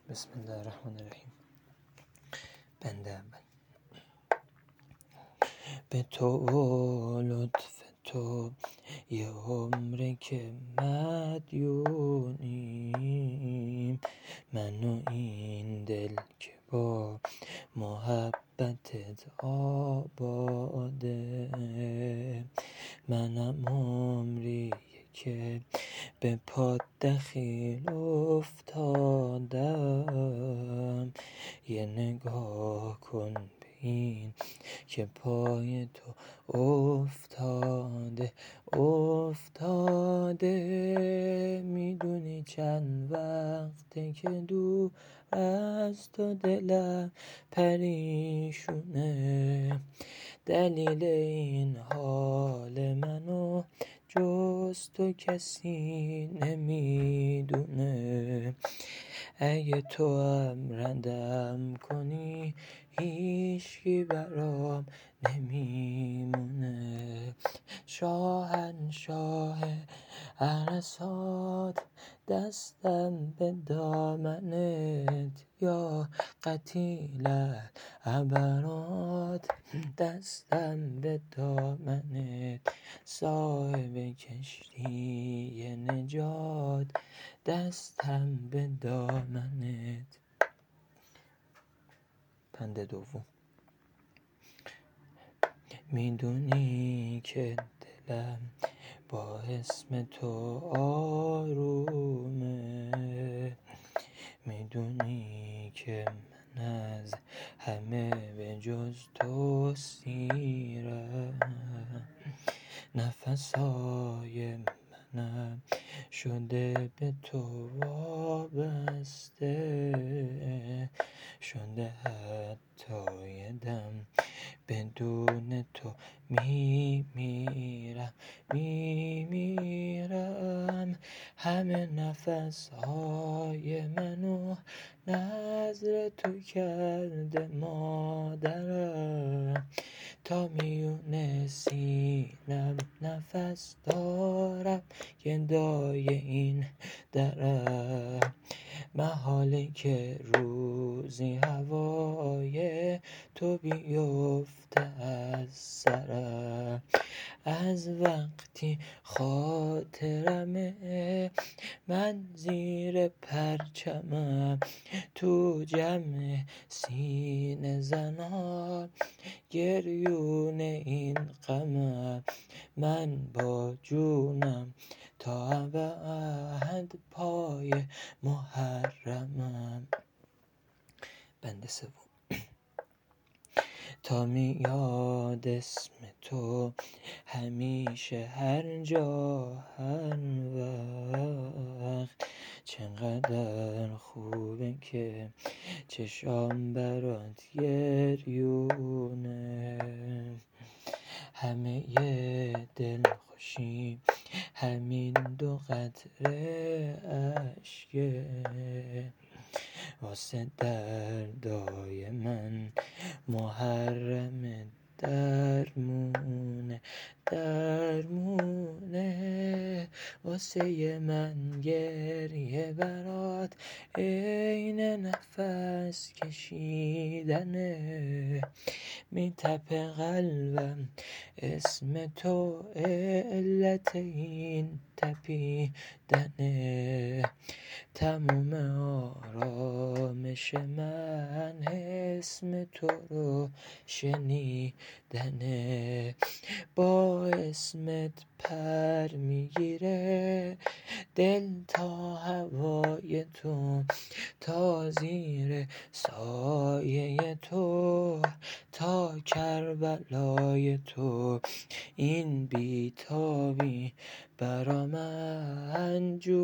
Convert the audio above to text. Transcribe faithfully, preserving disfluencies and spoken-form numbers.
بسم الله الرحمن الرحیم. بنده اول. به تو لطف تو یه عمره که مدیونیم، من و این دل که با محبتت آباده. منم عمریه که به پات دخیل افتادم، یه نگاه کن به این که پای تو افتاده افتاده. میدونی چند وقته که دور از تو دلم پریشونه، دلیل این حال منو جز تو کسی نمیدونه. اگه تو هم ردم کنی هیچکی برام نمیمونه. شاهنشاه عرصات دستم به دامنت، یا قتیل عبرات دستم به دامنت. صاحب کشتی نجات دستم به دامنت. بند دوم. میدونی که دلم با اسم تو آرومه، میدونی که من از همه به جز تو سیرم. نفسای منم شده به تو وابسته، شده حتی یه دم بدون تو میمیرم میمیرم. همه نفس های منو نذر تو کرده مادرم، تا میونه سینم نفس دارم گدای این درم. محاله که روزی هوای تو بیفته از سرم، از وقتی خاطرمه من زیر پرچمم. تو جمع سینه زنان گریون این غمم، من با جونم تا ابد پای محرمم. بند سوم. تا میاد اسم تو همیشه هر جا هر وقت، چقدر خوبه که چشام برات گریونه. همه یه دل خوشیم همین دو قطره اشکه، واسه دردای من محرم درمونه درمونه. واسه من گریه برات عین نفس کشیدنه. میتپه قلبم اسم تو علت این تپیدنه. تموم آرامش من اسم تو رو شنیدنه. با اسمت پر میگیره دل تا هوای تو، تا زیر سایه تو، تا کربلای تو. این بیتابی برا من جو